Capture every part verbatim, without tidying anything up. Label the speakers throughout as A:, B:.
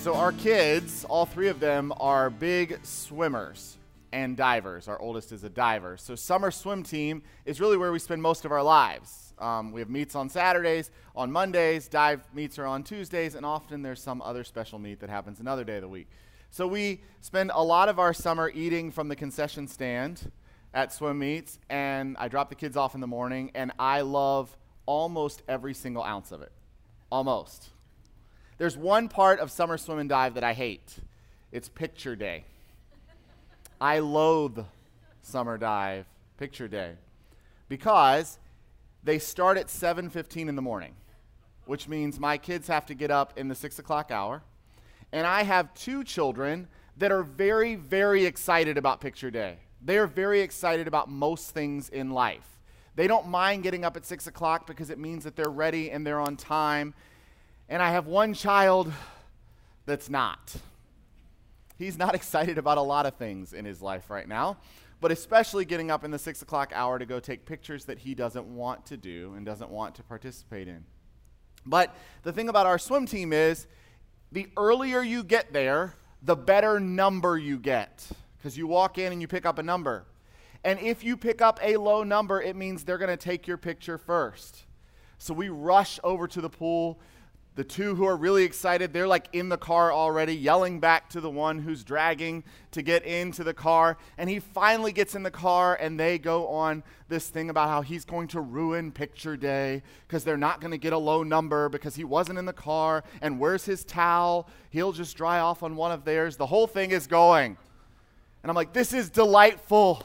A: So our kids, all three of them, are big swimmers and divers. Our oldest is a diver. So summer swim team is really where we spend most of our lives. Um, we have meets on Saturdays, on Mondays, dive meets are on Tuesdays, and often there's some other special meet that happens another day of the week. So we spend a lot of our summer eating from the concession stand at swim meets, and I drop the kids off in the morning, and I love almost every single ounce of it. Almost. There's one part of summer swim and dive that I hate. It's picture day. I loathe summer dive picture day because they start at seven fifteen in the morning, which means my kids have to get up in the six o'clock hour. And I have two children that are very, very excited about picture day. They are very excited about most things in life. They don't mind getting up at six o'clock because it means that they're ready and they're on time. And I have one child that's not. He's not excited about a lot of things in his life right now, but especially getting up in the six o'clock hour to go take pictures that he doesn't want to do and doesn't want to participate in. But the thing about our swim team is the earlier you get there, the better number you get, because you walk in and you pick up a number. And if you pick up a low number, it means they're going to take your picture first. So we rush over to the pool. The two who are really excited, they're like in the car already, yelling back to the one who's dragging to get into the car. And he finally gets in the car, and they go on this thing about how he's going to ruin picture day because they're not going to get a low number because he wasn't in the car. And where's his towel? He'll just dry off on one of theirs. The whole thing is going. And I'm like, this is delightful.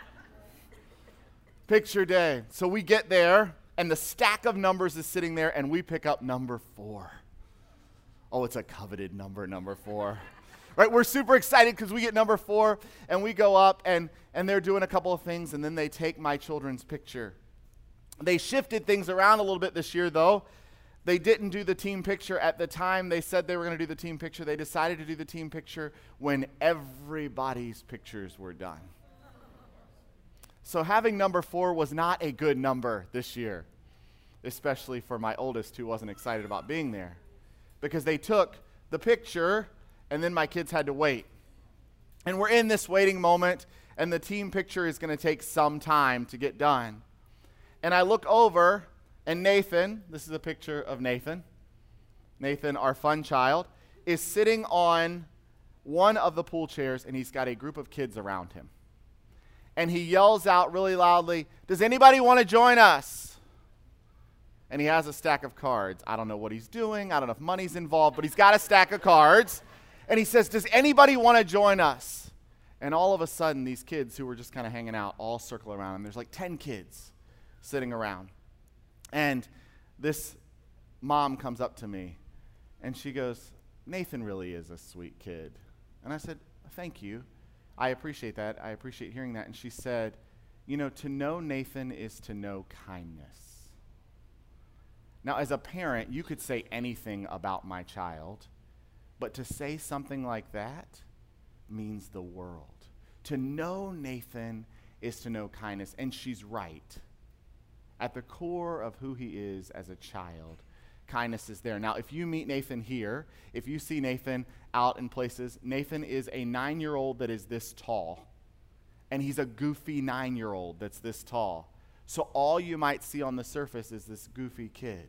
A: Picture day. So we get there. And the stack of numbers is sitting there, and we pick up number four. Oh, it's a coveted number, number four. Right? We're super excited because we get number four, and we go up, and, and they're doing a couple of things, and then they take my children's picture. They shifted things around a little bit this year, though. They didn't do the team picture at the time they said they were going to do the team picture. They decided to do the team picture when everybody's pictures were done. So having number four was not a good number this year, especially for my oldest who wasn't excited about being there, because they took the picture and then my kids had to wait. And we're in this waiting moment, and the team picture is going to take some time to get done. And I look over, and Nathan, this is a picture of Nathan, Nathan, our fun child, is sitting on one of the pool chairs, and he's got a group of kids around him. And he yells out really loudly, "Does anybody want to join us?" And he has a stack of cards. I don't know what he's doing. I don't know if money's involved, but he's got a stack of cards. And he says, "Does anybody want to join us?" And all of a sudden, these kids who were just kind of hanging out all circle around him. There's like ten kids sitting around. And this mom comes up to me, and she goes, "Nathan really is a sweet kid." And I said, "Thank you. I appreciate that. I appreciate hearing that." And she said, "You know, to know Nathan is to know kindness." Now, as a parent, you could say anything about my child, but to say something like that means the world. To know Nathan is to know kindness, and she's right. At the core of who he is as a child, kindness is there. Now, if you meet Nathan here, if you see Nathan out in places, Nathan is a nine-year-old that is this tall, and he's a goofy nine-year-old that's this tall. So all you might see on the surface is this goofy kid.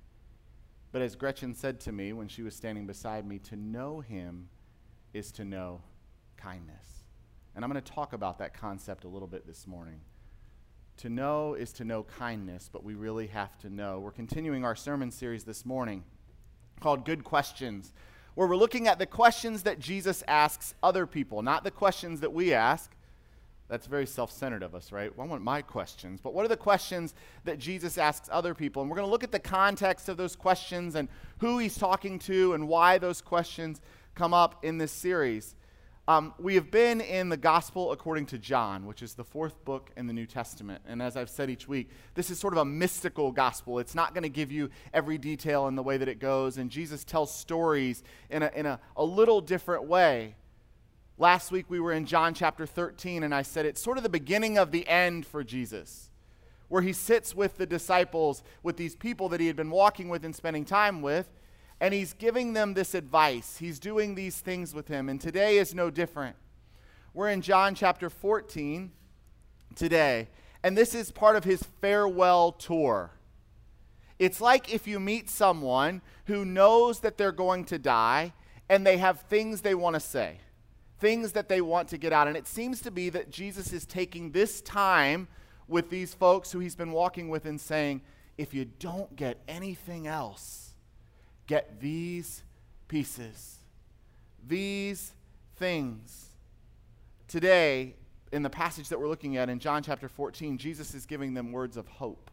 A: But as Gretchen said to me when she was standing beside me, to know him is to know kindness. And I'm going to talk about that concept a little bit this morning. To know is to know kindness, but we really have to know. We're continuing our sermon series this morning called Good Questions, where we're looking at the questions that Jesus asks other people, not the questions that we ask. That's very self-centered of us, right? Well, I want my questions. But what are the questions that Jesus asks other people? And we're going to look at the context of those questions and who he's talking to and why those questions come up in this series. Um, we have been in the Gospel according to John, which is the fourth book in the New Testament. And as I've said each week, this is sort of a mystical gospel. It's not going to give you every detail in the way that it goes. And Jesus tells stories in a, in a, a little different way. Last week we were in John chapter thirteen, and I said it's sort of the beginning of the end for Jesus, where he sits with the disciples, with these people that he had been walking with and spending time with, And he's giving them this advice. He's doing these things with him. And today is no different. We're in John chapter fourteen today. And this is part of his farewell tour. It's like if you meet someone who knows that they're going to die and they have things they want to say, things that they want to get out. And it seems to be that Jesus is taking this time with these folks who he's been walking with and saying, if you don't get anything else, get these pieces, these things. Today, in the passage that we're looking at in John chapter fourteen, Jesus is giving them words of hope,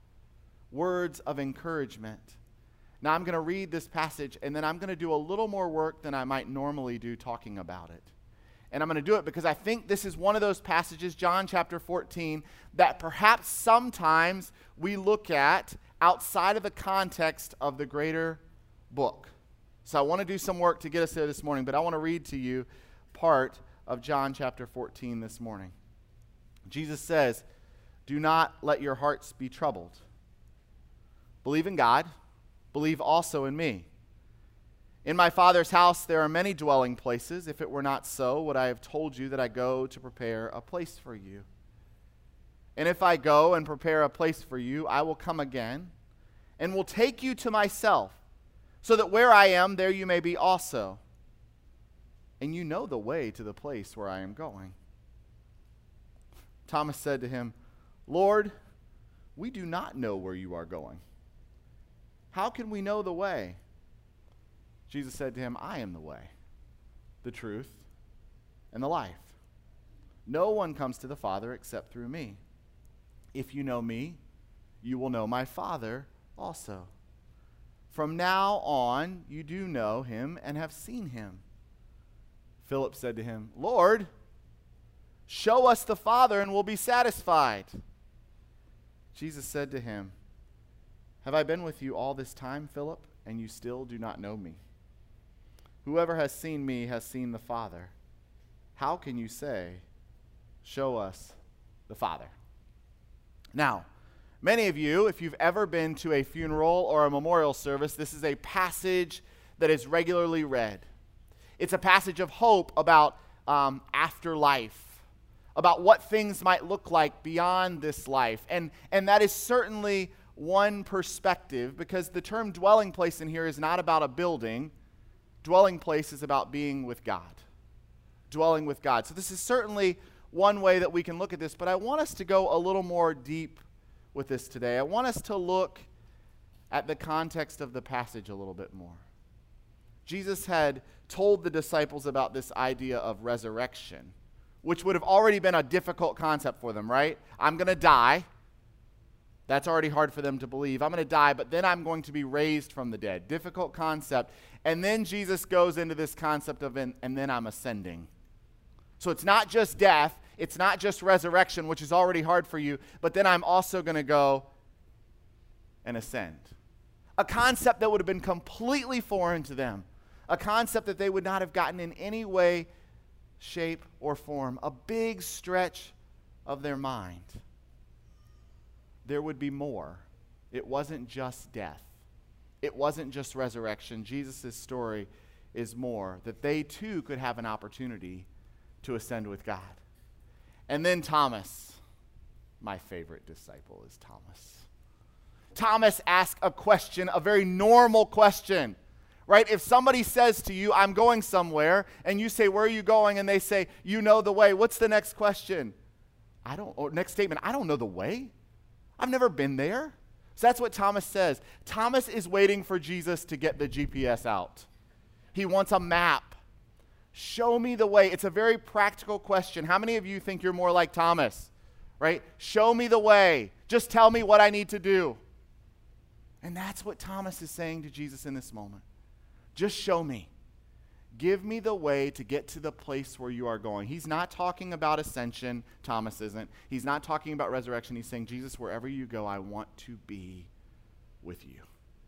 A: words of encouragement. Now, I'm going to read this passage, and then I'm going to do a little more work than I might normally do talking about it. And I'm going to do it because I think this is one of those passages, John chapter fourteen, that perhaps sometimes we look at outside of the context of the greater book. So I want to do some work to get us there this morning, but I want to read to you part of John chapter fourteen this morning. Jesus says, "Do not let your hearts be troubled. Believe in God, believe also in me. In my Father's house there are many dwelling places. If it were not so, would I have told you that I go to prepare a place for you? And if I go and prepare a place for you, I will come again and will take you to myself, so that where I am, there you may be also. And you know the way to the place where I am going." Thomas said to him, "Lord, we do not know where you are going. How can we know the way?" Jesus said to him, "I am the way, the truth, and the life. No one comes to the Father except through me. If you know me, you will know my Father also. From now on, you do know him and have seen him." Philip said to him, "Lord, show us the Father and we'll be satisfied." Jesus said to him, "Have I been with you all this time, Philip, and you still do not know me? Whoever has seen me has seen the Father. How can you say, 'Show us the Father'?" Now, many of you, if you've ever been to a funeral or a memorial service, this is a passage that is regularly read. It's a passage of hope about um, afterlife, about what things might look like beyond this life. And, and that is certainly one perspective, because the term dwelling place in here is not about a building. Dwelling place is about being with God, dwelling with God. So this is certainly one way that we can look at this, but I want us to go a little more deep with this today. I want us to look at the context of the passage a little bit more. Jesus had told the disciples about this idea of resurrection, which would have already been a difficult concept for them, right? I'm going to die. That's already hard for them to believe. I'm going to die, but then I'm going to be raised from the dead. Difficult concept. And then Jesus goes into this concept of, and, and then I'm ascending. So it's not just death. It's not just resurrection, which is already hard for you, but then I'm also going to go and ascend. A concept that would have been completely foreign to them. A concept that they would not have gotten in any way, shape, or form. A big stretch of their mind. There would be more. It wasn't just death. It wasn't just resurrection. Jesus' story is more, that they too could have an opportunity to ascend with God. And then Thomas, my favorite disciple is Thomas. Thomas asked a question, a very normal question, right? If somebody says to you, "I'm going somewhere," and you say, "Where are you going?" and they say, "You know the way," what's the next question? I don't, or next statement, "I don't know the way. I've never been there." So that's what Thomas says. Thomas is waiting for Jesus to get the G P S out. He wants a map. Show me the way. It's a very practical question. How many of you think you're more like Thomas, right? Show me the way. Just tell me what I need to do. And that's what Thomas is saying to Jesus in this moment. Just show me. Give me the way to get to the place where you are going. He's not talking about ascension. Thomas isn't. He's not talking about resurrection. He's saying, Jesus, wherever you go, I want to be with you.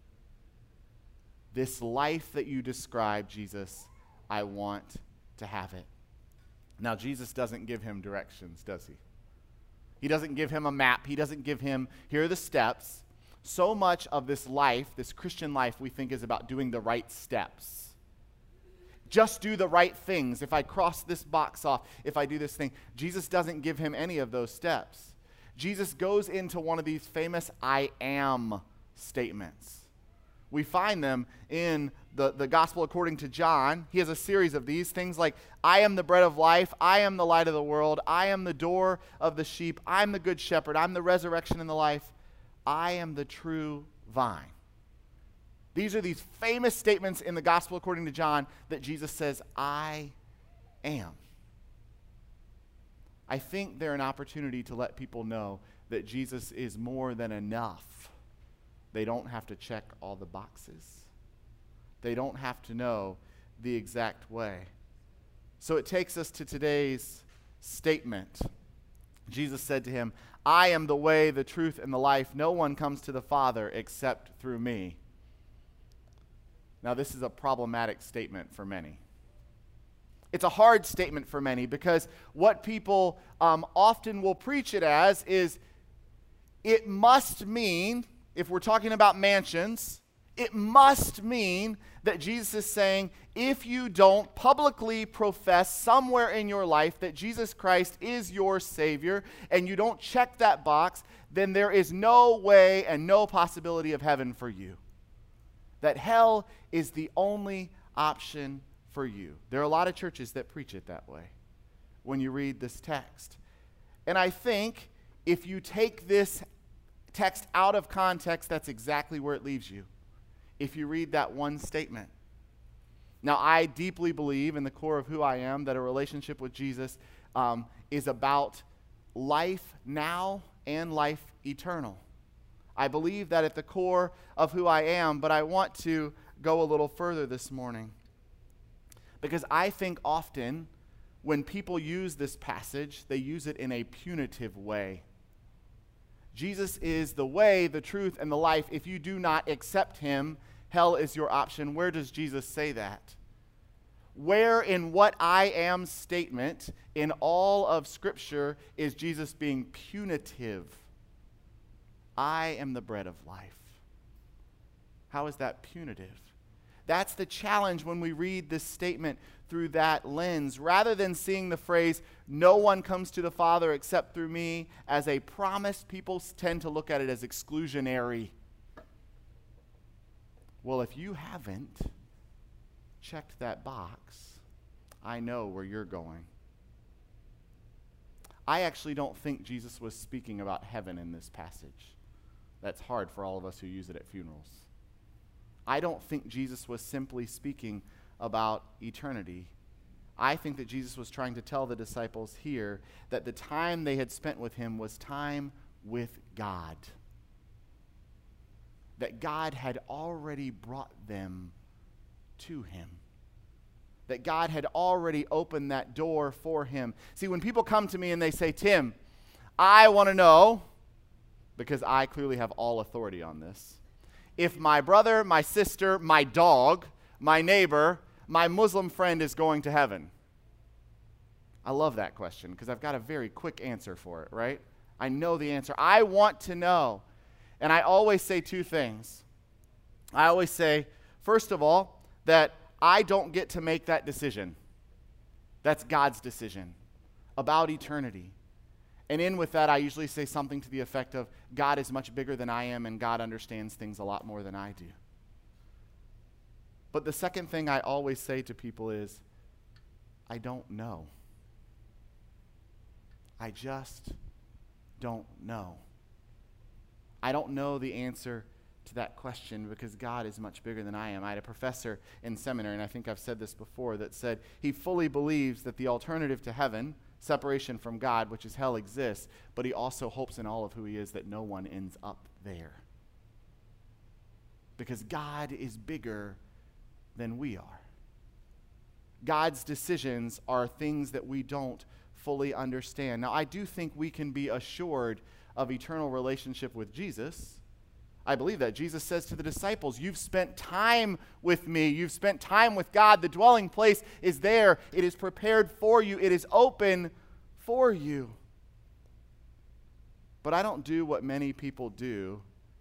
A: This life that you describe, Jesus, I want to have it. Now, Jesus doesn't give him directions, does he? He doesn't give him a map. He doesn't give him, here are the steps. So much of this life, this Christian life, we think is about doing the right steps. Just do the right things. If I cross this box off, if I do this thing. Jesus doesn't give him any of those steps. Jesus goes into one of these famous I am statements. We find them in the, the gospel according to John. He has a series of these things like, I am the bread of life, I am the light of the world, I am the door of the sheep, I'm the good shepherd, I'm the resurrection and the life, I am the true vine. These are these famous statements in the gospel according to John that Jesus says, I am. I think they're an opportunity to let people know that Jesus is more than enough. They don't have to check all the boxes. They don't have to know the exact way. So it takes us to today's statement. Jesus said to him, I am the way, the truth, and the life. No one comes to the Father except through me. Now, this is a problematic statement for many. It's a hard statement for many because what people um, often will preach it as is it must mean, if we're talking about mansions, it must mean that Jesus is saying, if you don't publicly profess somewhere in your life that Jesus Christ is your Savior, and you don't check that box, then there is no way and no possibility of heaven for you. That hell is the only option for you. There are a lot of churches that preach it that way when you read this text. And I think if you take this text out of context, that's exactly where it leaves you. If you read that one statement. Now, I deeply believe in the core of who I am that a relationship with Jesus um, is about life now and life eternal. I believe that at the core of who I am, but I want to go a little further this morning. Because I think often when people use this passage, they use it in a punitive way. Jesus is the way, the truth, and the life. If you do not accept him, hell is your option. Where does Jesus say that? Where in what I am statement in all of Scripture is Jesus being punitive? I am the bread of life. How is that punitive? That's the challenge when we read this statement through that lens. Rather than seeing the phrase, no one comes to the Father except through me, as a promise, people tend to look at it as exclusionary. Well, if you haven't checked that box, I know where you're going. I actually don't think Jesus was speaking about heaven in this passage. That's hard for all of us who use it at funerals. I don't think Jesus was simply speaking about eternity. I think that Jesus was trying to tell the disciples here that the time they had spent with him was time with God. That God had already brought them to him. That God had already opened that door for him. See, when people come to me and they say, Tim, I want to know, because I clearly have all authority on this, if my brother, my sister, my dog, my neighbor, my Muslim friend is going to heaven. I love that question because I've got a very quick answer for it, right? I know the answer. I want to know. And I always say two things. I always say, first of all, that I don't get to make that decision. That's God's decision about eternity. And in with that, I usually say something to the effect of, God is much bigger than I am, and God understands things a lot more than I do. But the second thing I always say to people is, I don't know. I just don't know. I don't know the answer to that question because God is much bigger than I am. I had a professor in seminary, and I think I've said this before, that said he fully believes that the alternative to heaven, separation from God, which is hell, exists, but he also hopes in all of who he is that no one ends up there. Because God is bigger than we are. God's decisions are things that we don't fully understand. Now, I do think we can be assured of eternal relationship with Jesus. I believe that. Jesus says to the disciples, you've spent time with me. You've spent time with God. The dwelling place is there. It is prepared for you. It is open for you. But I don't do what many people do,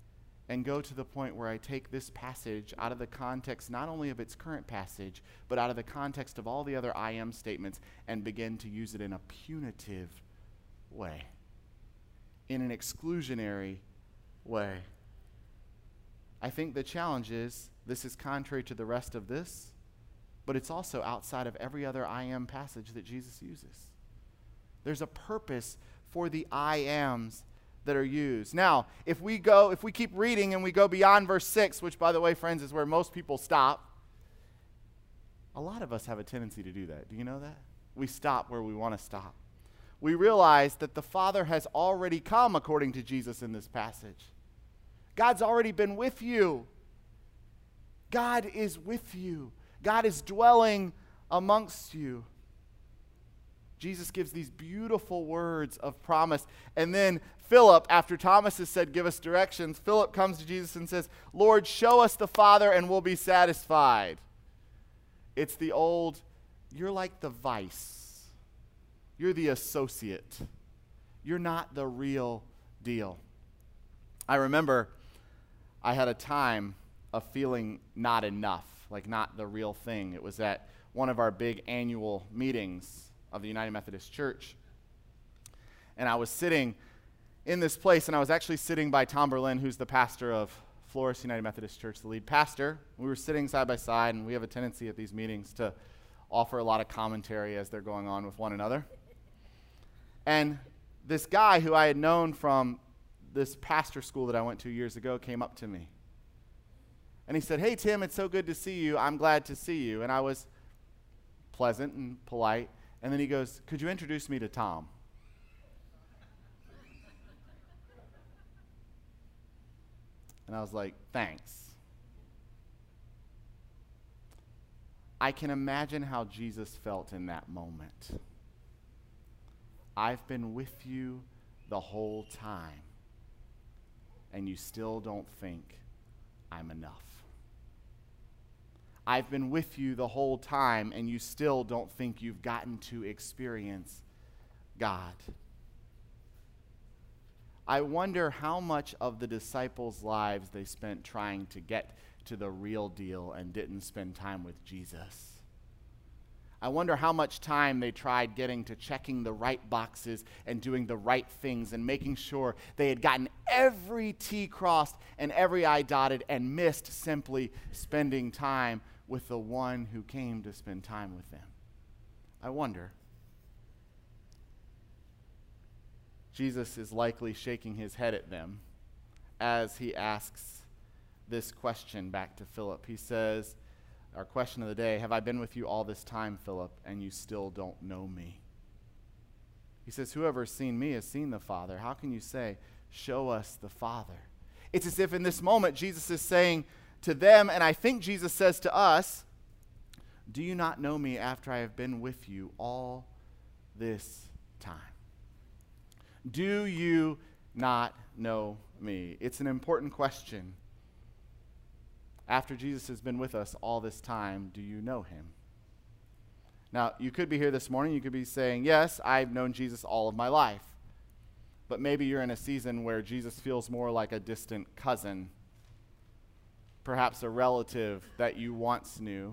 A: and go to the point where I take this passage out of the context not only of its current passage, but out of the context of all the other I am statements and begin to use it in a punitive way, in an exclusionary way. I think the challenge is this is contrary to the rest of this, but it's also outside of every other I am passage that Jesus uses. There's a purpose for the I ams that are used. Now, if we go, if we keep reading and we go beyond verse six, which by the way, friends, is where most people stop, a lot of us have a tendency to do that. Do you know that? We stop where we want to stop. We realize that the Father has already come according to Jesus in this passage. God's already been with you. God is with you. God is dwelling amongst you. Jesus gives these beautiful words of promise. And then Philip, after Thomas has said, give us directions, Philip comes to Jesus and says, Lord, show us the Father and we'll be satisfied. It's the old, you're like the vice. You're the associate. You're not the real deal. I remember I had a time of feeling not enough, like not the real thing. It was at one of our big annual meetings of the United Methodist Church. And I was sitting in this place, and I was actually sitting by Tom Berlin, who's the pastor of Flores United Methodist Church, the lead pastor. We were sitting side by side, and we have a tendency at these meetings to offer a lot of commentary as they're going on with one another. And this guy who I had known from this pastor school that I went to years ago came up to me. And he said, hey, Tim, it's so good to see you. I'm glad to see you. And I was pleasant and polite. And then he goes, could you introduce me to Tom? And I was like, thanks. I can imagine how Jesus felt in that moment. I've been with you the whole time, and you still don't think I'm enough. I've been with you the whole time, and you still don't think you've gotten to experience God. I wonder how much of the disciples' lives they spent trying to get to the real deal and didn't spend time with Jesus. I wonder how much time they tried getting to checking the right boxes and doing the right things and making sure they had gotten every T crossed and every I dotted and missed simply spending time with the one who came to spend time with them. I wonder. Jesus is likely shaking his head at them as he asks this question back to Philip. He says, our question of the day, have I been with you all this time, Philip, and you still don't know me? He says, whoever has seen me has seen the Father. How can you say, show us the Father? It's as if in this moment Jesus is saying to them, and I think Jesus says to us, do you not know me after I have been with you all this time? Do you not know me? It's an important question. After Jesus has been with us all this time, do you know him? Now, you could be here this morning, you could be saying, yes, I've known Jesus all of my life. But maybe you're in a season where Jesus feels more like a distant cousin, perhaps a relative that you once knew.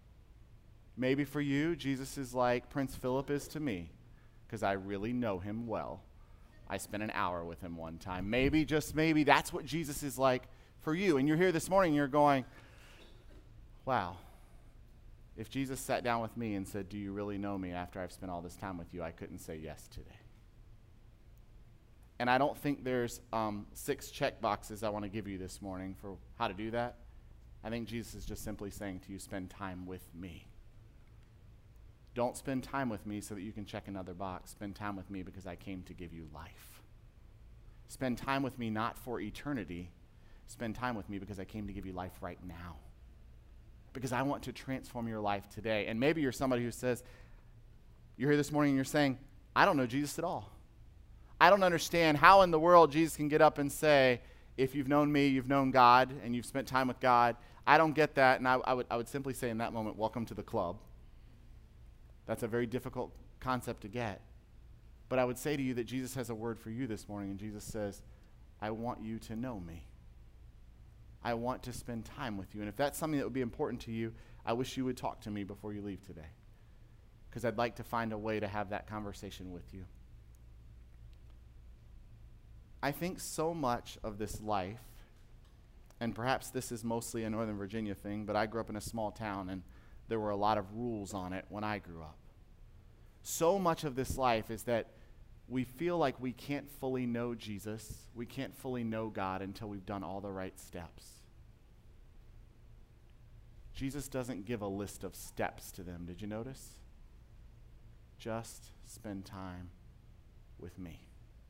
A: Maybe for you, Jesus is like Prince Philip is to me, because I really know him well. I spent an hour with him one time. Maybe, just maybe, that's what Jesus is like for you. And you're here this morning, and you're going, wow, if Jesus sat down with me and said, do you really know me after I've spent all this time with you, I couldn't say yes today. And I don't think there's um, six check boxes I want to give you this morning for how to do that. I think Jesus is just simply saying to you, spend time with me. Don't spend time with me so that you can check another box. Spend time with me because I came to give you life. Spend time with me not for eternity. Spend time with me because I came to give you life right now. Because I want to transform your life today. And maybe you're somebody who says, you're here this morning and you're saying, I don't know Jesus at all. I don't understand how in the world Jesus can get up and say, if you've known me, you've known God, and you've spent time with God. I don't get that. And I, I would, I would simply say in that moment, welcome to the club. That's a very difficult concept to get. But I would say to you that Jesus has a word for you this morning, and Jesus says, I want you to know me. I want to spend time with you. And if that's something that would be important to you, I wish you would talk to me before you leave today, because I'd like to find a way to have that conversation with you. I think so much of this life, and perhaps this is mostly a Northern Virginia thing, but I grew up in a small town, and there were a lot of rules on it when I grew up. So much of this life is that we feel like we can't fully know Jesus, we can't fully know God until we've done all the right steps. Jesus doesn't give a list of steps to them. Did you notice? Just spend time with me.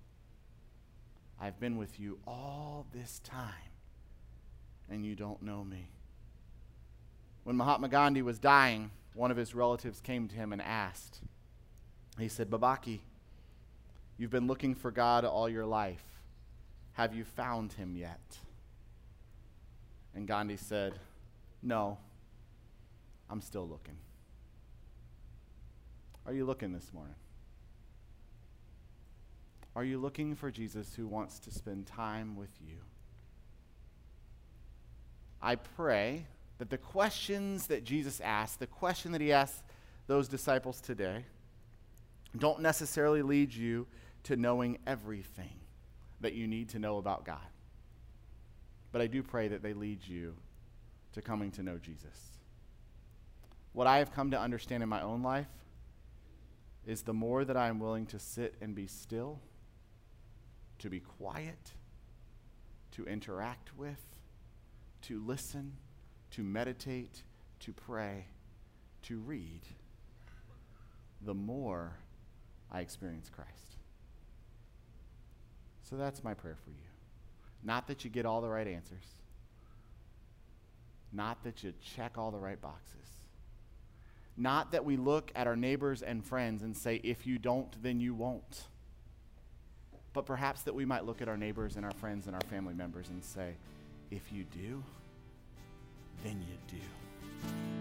A: I've been with you all this time, and you don't know me. When Mahatma Gandhi was dying, one of his relatives came to him and asked, he said, Babaki, you've been looking for God all your life. Have you found him yet? And Gandhi said, no, I'm still looking. Are you looking this morning? Are you looking for Jesus who wants to spend time with you? I pray that the questions that Jesus asked, the question that he asked those disciples today, don't necessarily lead you to knowing everything that you need to know about God. But I do pray that they lead you to coming to know Jesus. What I have come to understand in my own life is the more that I am willing to sit and be still, to be quiet, to interact with, to listen, to meditate, to pray, to read, the more I experience Christ. So that's my prayer for you. Not that you get all the right answers. Not that you check all the right boxes. Not that we look at our neighbors and friends and say, if you don't, then you won't. But perhaps that we might look at our neighbors and our friends and our family members and say, if you do, then you do.